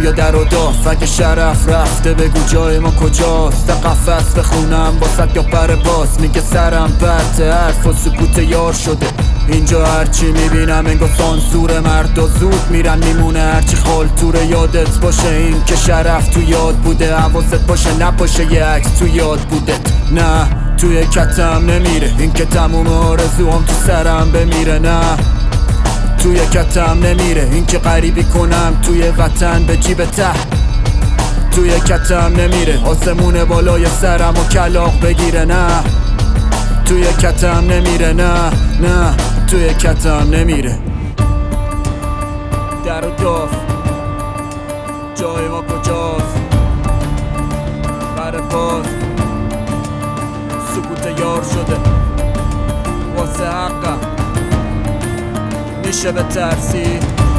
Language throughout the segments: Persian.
یا در و داف. اگه شرف رفته بگو جای ما کجاست. تا قفس بخونم واسط یا پر باز. میگه سرم پرته حرف و سکوت یار شده. اینجا هرچی میبینم انگار سانسور. مردا زود میرن میمونه هرچی خالتوره. یادت باشه این که شرف تو یاد بوده. حواست باشه نباشه یه عکس تو یاد بوده. نه توی کتم نمیره این که تموم آرزوام تو سرم بمیره. نه توی کتم نمیره این که غریبی کنم توی وطن به جیب ته. توی کتم نمیره آسمون بالای سرم و کلاغ بگیره. نه توی کتم نمیره. نه توی کتم نمیره. در و داف جای ما کجاست. بر باز سکوت یار شده واسه حقم. میشه بترسی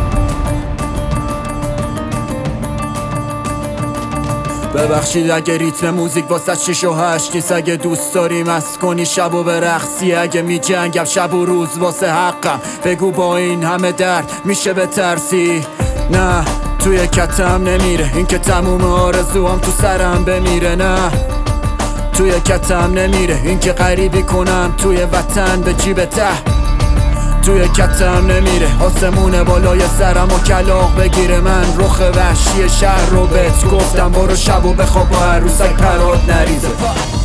ببخشید اگه ریتم موزیک واسه 6 و 8 نیست. اگه دوست داری مست کنی شب و برقصی. اگه می جنگم شب و روز واسه حقم بگو با این همه درد میشه بترسی. نه توی کتم نمیره این که تموم آرزوام تو سرم بمیره. نه توی کتم نمیره این که غریبی کنم توی وطن به جیب ته. توی کتم نمیره آسمون بالای سرم و کلاغ بگیره. من رخ وحشی شهر رو بهت گفتم برو شب و بخواب با عروسک پرات نریزه.